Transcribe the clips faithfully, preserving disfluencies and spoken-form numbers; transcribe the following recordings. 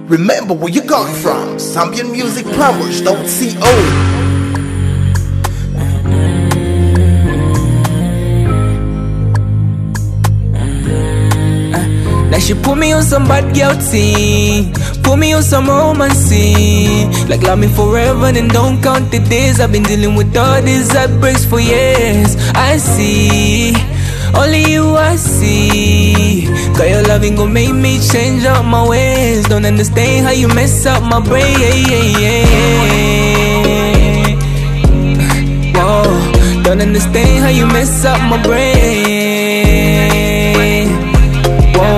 Remember where you got from. Zambian Music Powers dot co. Like she put me on some bad girl thing, put me on some romancing. Like love me forever and don't count the days. I've been dealing with all these heartbreaks for years. I see, only you I see. Cause your loving gon' make me change up my ways. Don't understand how you mess up my brain. Whoa, don't understand how you mess up my brain. Whoa,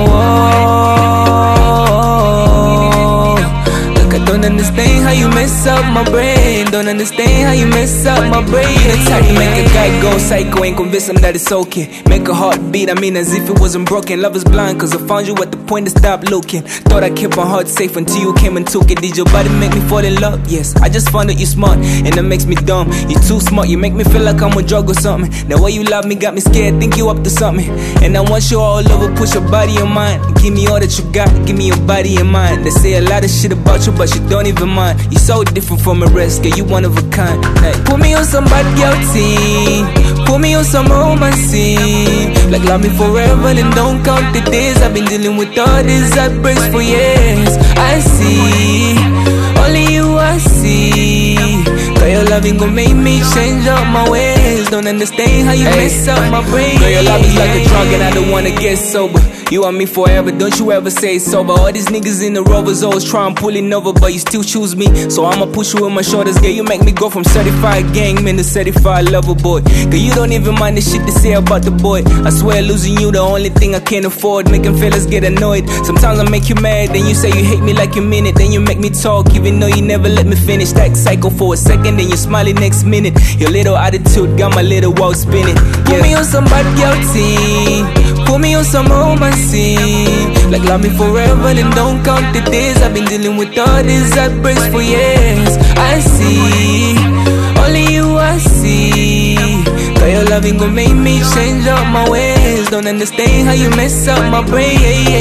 whoa. Look, I don't understand how you mess up my brain. Don't understand how you mess up my brain. You the type to make a guy go psycho and convince him that it's okay. Make a heart beat, I mean as if it wasn't broken. Love is blind cause I found you at the point to stop looking. Thought I kept my heart safe until you came and took it. Did your body make me fall in love? Yes, I just found out you smart and that makes me dumb. You too smart, you make me feel like I'm a drug or something. The way you love me got me scared, think you up to something. And I want you all over, push your body in mine. Give me all that you got, give me your body and mind. They say a lot of shit about you but you don't even mind. You so different from the rest, girl, you one of a kind. Hey, put me on some bad girl team, put me on some romancing. Like love me forever and don't count the days. I've been dealing with all these heartbreaks for years. I see, only you I see. Cause your loving gon' make me change up my ways. Don't understand how you hey, mess up my brain. Girl, your love is like a drug and I don't wanna get sober. You want me forever, don't you ever say it's over. All these niggas in the rovers always try and pulling over, but you still choose me, so I'ma push you with my shoulders. Girl, you make me go from certified gang man to certified lover boy. Girl, you don't even mind the shit they say about the boy. I swear losing you the only thing I can't afford. Making fellas get annoyed. Sometimes I make you mad, then you say you hate me like you mean it. Then you make me talk even though you never let me finish. That cycle for a second, then you smiling next minute. Your little attitude got my little world spinning. Yeah. Put me on some bad girl team, put me on some romancing. Like love me forever and don't count the days. I've been dealing with all these heartbreaks for years. I see, only you I see. Cause your loving gon' make me change up my ways. Don't understand how you mess up my brain.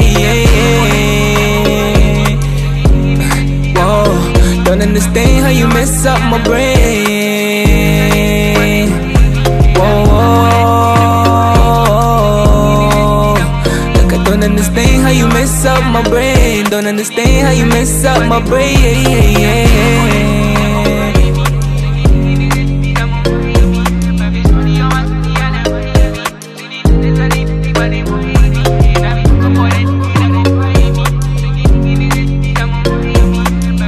Whoa, don't understand how you mess up my brain. Whoa, whoa. Don't understand how you mess up my brain. Don't understand how you mess up my brain.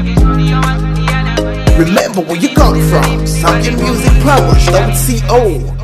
Remember where you got from. Zambian Music Powers dot co.